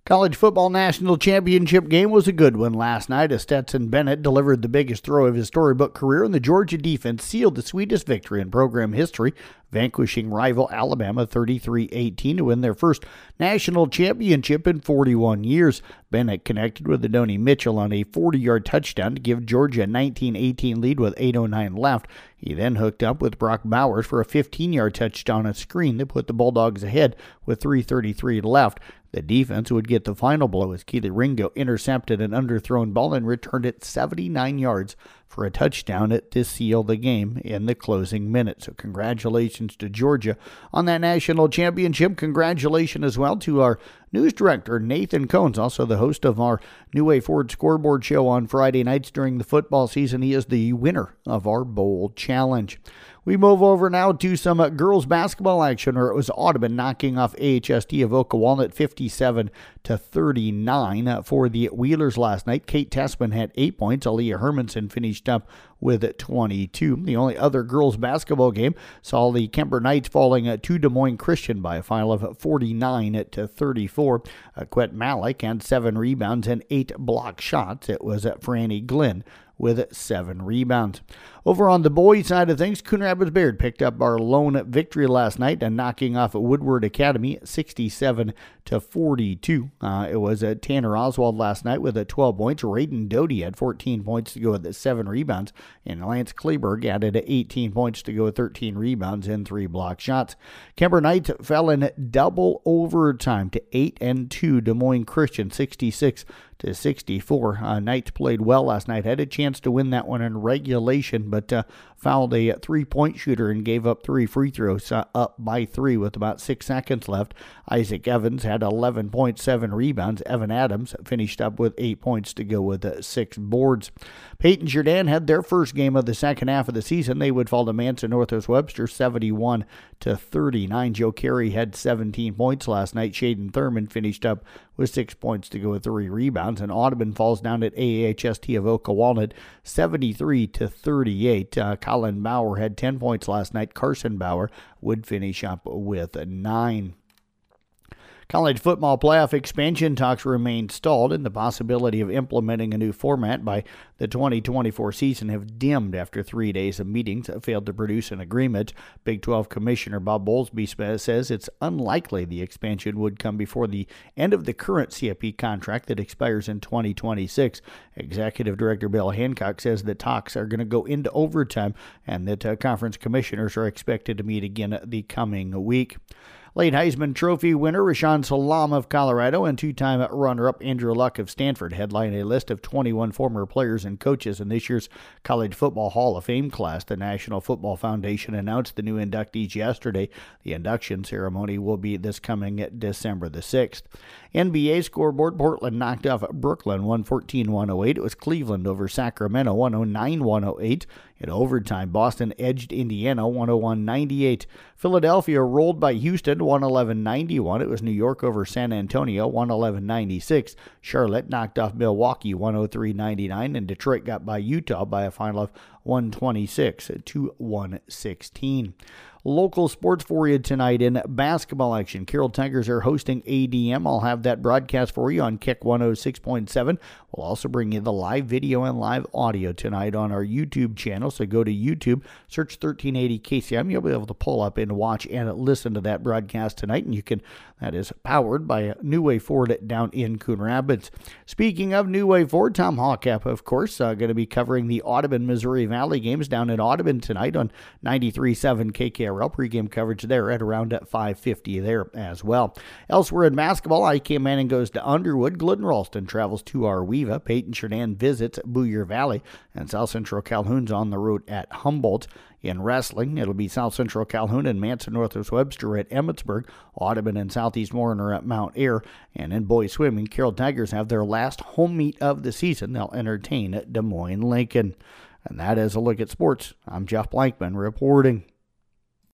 College football national championship game was a good one last night as Stetson Bennett delivered the biggest throw of his storybook career, and the Georgia defense sealed the sweetest victory in program history, vanquishing rival Alabama 33-18 to win their first national championship in 41 years. Bennett connected with Adonai Mitchell on a 40-yard touchdown to give Georgia a 19-18 lead with 8:09 left. He then hooked up with Brock Bowers for a 15-yard touchdown on a screen that put the Bulldogs ahead with 3:33 left. The defense would get the final blow as Keely Ringo intercepted an underthrown ball and returned it 79 yards for a touchdown to seal the game in the closing minute. So congratulations to Georgia on that national championship. Congratulations as well to our news director, Nathan Cones, also the host of our New Way Forward scoreboard show on Friday nights during the football season. He is the winner of our Bowl Challenge. We move over now to some girls basketball action, where it was Audubon knocking off AHST of Oka Walnut 57-39 for the Wheelers last night. Kate Tessman had 8 points. Aaliyah Hermanson finished up with 22. The only other girls basketball game saw the Kemper Knights falling to Des Moines Christian by a final of 49-34. Quet Malik had 7 rebounds and 8 block shots. It was Franny Glenn with 7 rebounds. Over on the boys' side of things, Coon Rapids Bayard picked up our lone victory last night and knocking off Woodward Academy 67-42. It was Tanner Oswald last night with 12 points. Raiden Doty had 14 points to go with 7 rebounds. And Lance Kleberg added 18 points to go with 13 rebounds and 3 block shots. Kemper Knights fell in double overtime to 8-2 Des Moines Christian 66-64. Knights played well last night. Had a chance to win that one in regulation, but fouled a 3-point shooter and gave up 3 free throws, up by 3 with about 6 seconds left. Isaac Evans had 11 points, 7 rebounds. Evan Adams finished up with 8 points to go with 6 boards. Peyton Jourdan had their first game of the second half of the season. They would fall to Manson Northwest Webster 71-39. Joe Carey had 17 points last night. Shaden Thurman finished up with 6 points to go with 3 rebounds. And Audubon falls down at AHST of Oka Walnut 73-38. Colin Bauer had 10 points last night. Carson Bauer would finish up with 9. College football playoff expansion talks remain stalled, and the possibility of implementing a new format by the 2024 season have dimmed after 3 days of meetings that failed to produce an agreement. Big 12 Commissioner Bob Bowlesby says it's unlikely the expansion would come before the end of the current CFP contract that expires in 2026. Executive Director Bill Hancock says the talks are going to go into overtime and that conference commissioners are expected to meet again the coming week. Late Heisman Trophy winner Rashawn Salam of Colorado and 2-time runner-up Andrew Luck of Stanford headline a list of 21 former players and coaches in this year's College Football Hall of Fame class. The National Football Foundation announced the new inductees yesterday. The induction ceremony will be this coming December the 6th. NBA scoreboard, Portland knocked off Brooklyn 114-108. It was Cleveland over Sacramento 109-108. In overtime, Boston edged Indiana 101-98. Philadelphia rolled by Houston 111-91. It was New York over San Antonio 111-96. Charlotte knocked off Milwaukee 103-99. And Detroit got by Utah by a final of 126-116. Local sports for you tonight in basketball action. Carroll Tigers are hosting ADM. I'll have that broadcast for you on Kick 106.7. We'll also bring you the live video and live audio tonight on our YouTube channel. So go to YouTube, search 1380 KCM. You'll be able to pull up and watch and listen to that broadcast tonight. And that is powered by New Way Forward down in Coon Rapids. Speaking of New Way Forward, Tom Hawkap, of course, going to be covering the Audubon Missouri Valley games down in Audubon tonight on 93.7 KKRL. Pregame coverage there at around 5:50 there as well. Elsewhere in basketball, IK Manning goes to Underwood. Glidden Ralston travels to Arweva. Peyton Jourdan visits Boyer Valley. And South Central Calhoun's on the road at Humboldt. In wrestling, it'll be South Central Calhoun and Manson Northwest Webster at Emmetsburg. Audubon and Southeast Warren at Mount Ayr. And in boys swimming, Carroll Tigers have their last home meet of the season. They'll entertain Des Moines Lincoln. And that is a look at sports. I'm Jeff Blankman reporting.